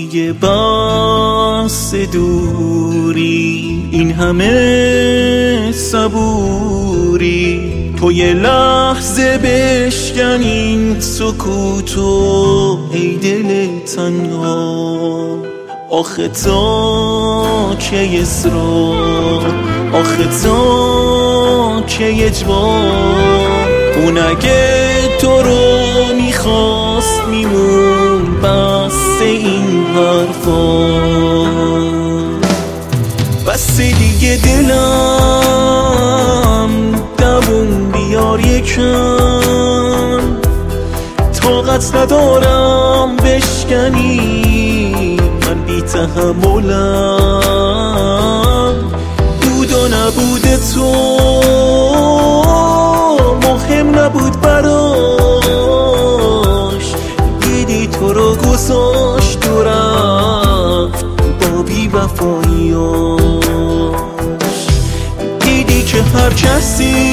دیگه بس دوری، این همه صبوری، تو یه لحظه بشکن این سکوتو ای دل تنها. آخه تا کی اصرار، آخه تا کی اجبار، اون اگه تو رو میخواست میمون بس این حرفا. بس دیگه دلم دووم بیار یکم، طاقت ندارم بشکنی من بی تحملم. بود و نبود تو مهم نبود براش، دیدی تو رو گذاشت و رفت با بی وفاییاش. دیدی که هر کسی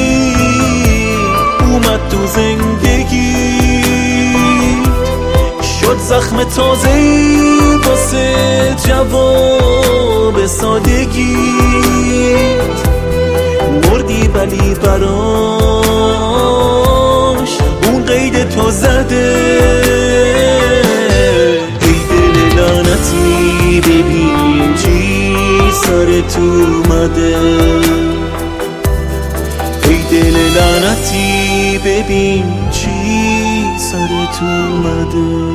اومد تو زندگی شد زخم تازه‌ای واسه جواب سادگیت. مردی ولی براش اون قید تو زده. ای دل لعنتی ببین چی سرت اومده، ای دل لعنتی ببین چی سرت اومده.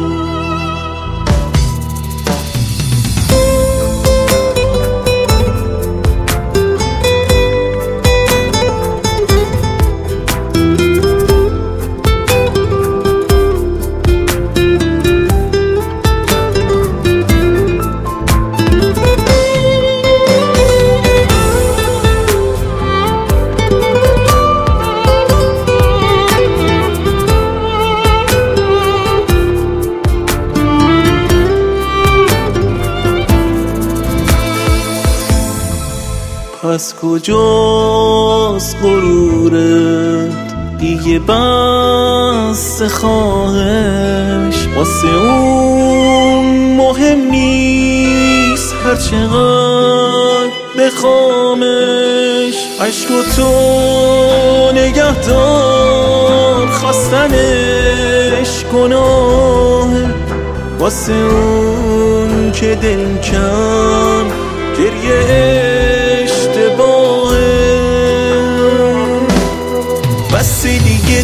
پس کجاست غرورت دیگه بس خواهش، واسه اون مهم نیست هر چقدر بخوامش. عشق تو نگه دار خواستنش گناهه، واسه اون که دل کم گریه اشتباهه. بس دیگه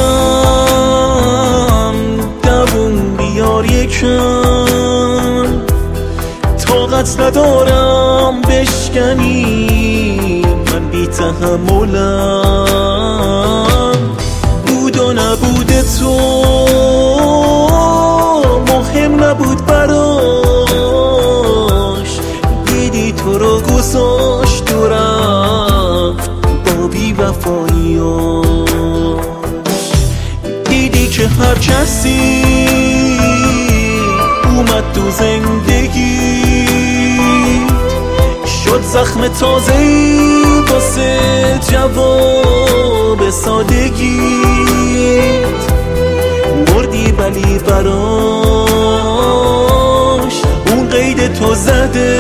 دلم دووم بیار یکم، طاقت ندارم بشکنی من بی تحملم. بود و نبود تو مهم نبود براش، دیدی تو رو گذاشت و رفت با بی وفاییاش. دیدی که هر کسی اومد تو زندگی شد زخم تازه‌ای واسه جواب سادگیت. مردی ولی براش اون قید تو زده.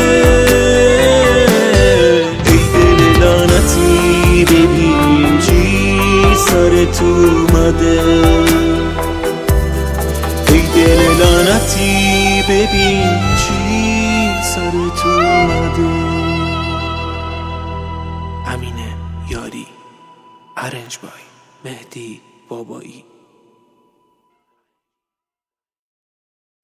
ای دل لعنتی ببین چی سرت اومده، ای دل لعنتی ببین چی سرت اومده. امین یاری، ارنج بای مهدی بابایی.